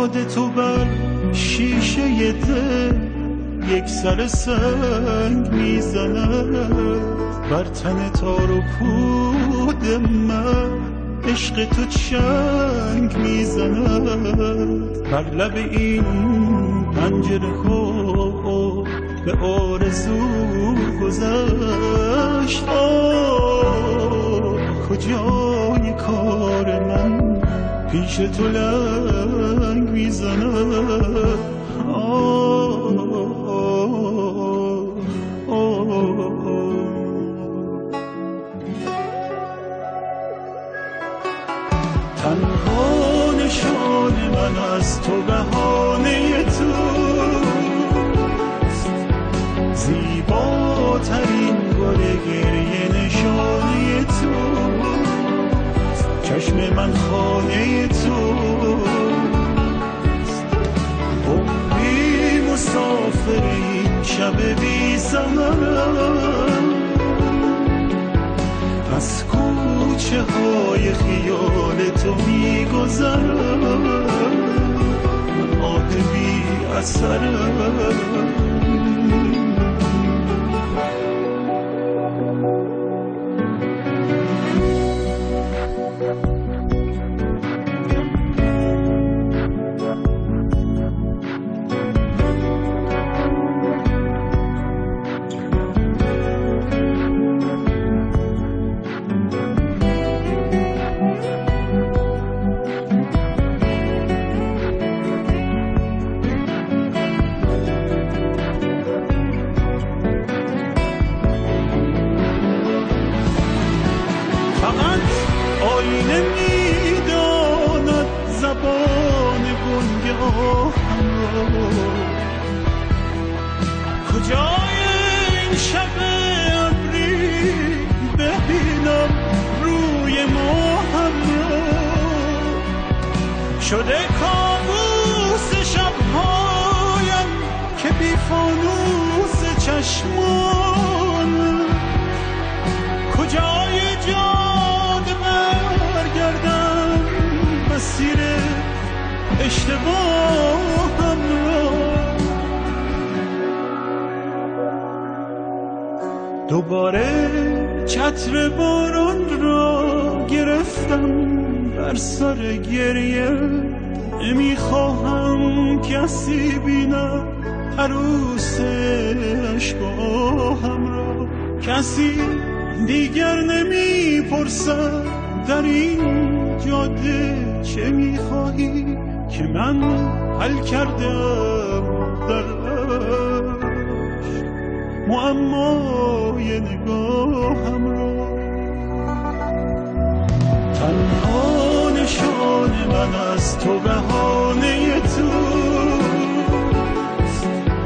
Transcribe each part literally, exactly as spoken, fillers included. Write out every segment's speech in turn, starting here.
یاد تو بر شیشه دل یک سر سنگ میزند، بر تن تار و پود من عشق تو چنگ میزند. بر لب این پنجره ها به آرزو گذشت، آه کجای کار من پیش تو لنگ میزند. آه تنها نشان من از تو بهانه توست، زیباترین گل گریه نشانه توست، چشم من خانه توست، عمری مسافر این شب بی زمانم، از کوچه های خیال تو میگذرم، آه بی اثرم. آینه میداند زبان گنگاهم را، کجای این شب ابری ببینم روی ماهم را، شده کابوس شبهایم که بی فانوس چشمان، کجای جاده برگردم مسیر اشتباهم را، دوباره چتر باران را گرفتم بر سر گریه، نمیخواهم کسی بینم عروس اشکاهم را، کسی دیگر نمیپرسد در این جاده چه میخواهی که من حل کردم درش معمای نگاهم را. تنها نشان من از تو بهانه توست،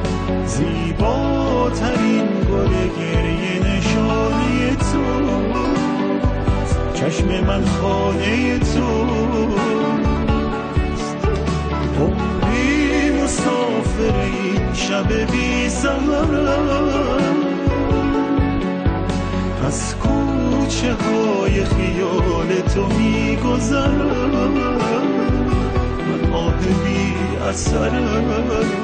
زیباترین گل گریه نشانه توست، چشم من خانه توست، عمری مسافر این شب بی زمانم، از کوچه های خیال تو میگذرم، من آه بی اثرم.